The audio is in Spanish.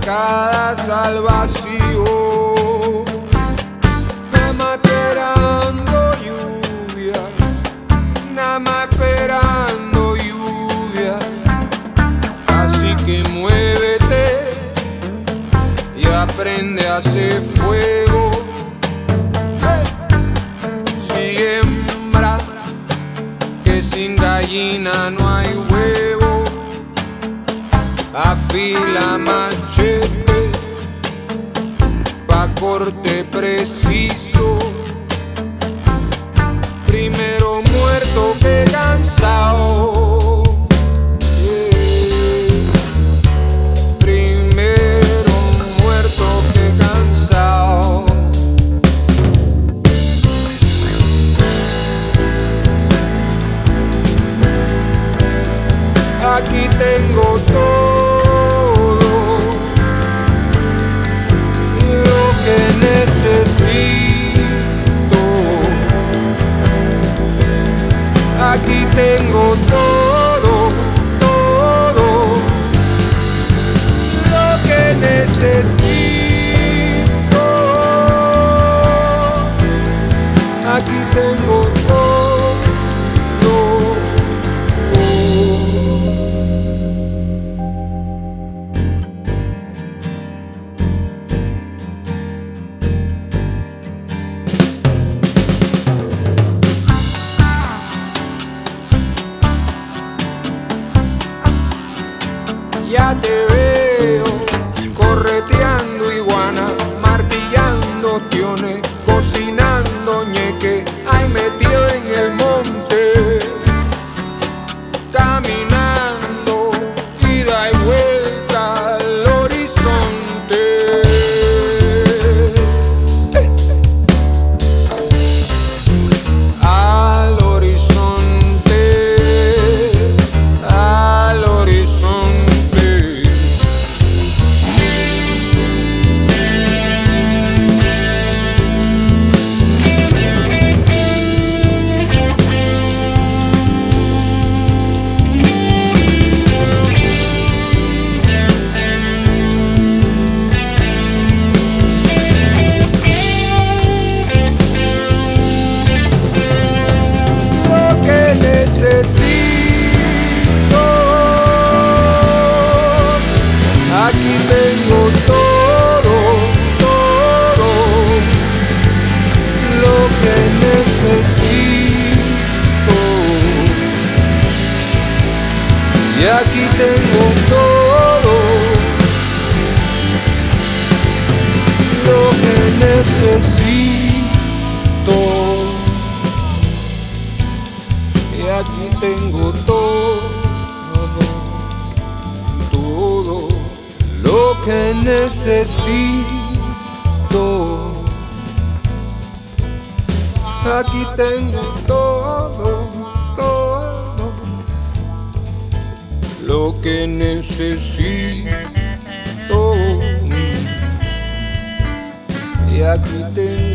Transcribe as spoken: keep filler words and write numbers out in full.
arracadas al vacío. Nada más esperando lluvia, nada más esperando lluvia. Así que muévete y aprende a hacer fuego. Siembra, que sin gallina no hay huevo. Afila machete pa' corte preciso. Primero muerto que cansado. Yeah. Primero muerto que cansado. Aquí tengo todo lo que necesito. Aquí tengo todo, todo lo que necesito. Aquí tengo todo. Ya te veo correteando iguana, martillando ostiones, cocinando ñeque, ay metido en el monte, caminando ida y vuelta al horizonte. Al horizonte, al horizonte. Necesito, aquí tengo todo, todo lo que necesito. Y aquí tengo todo lo que necesito. Y aquí tengo todo, todo lo que necesito. Aquí tengo todo, todo lo que necesito. Y aquí tengo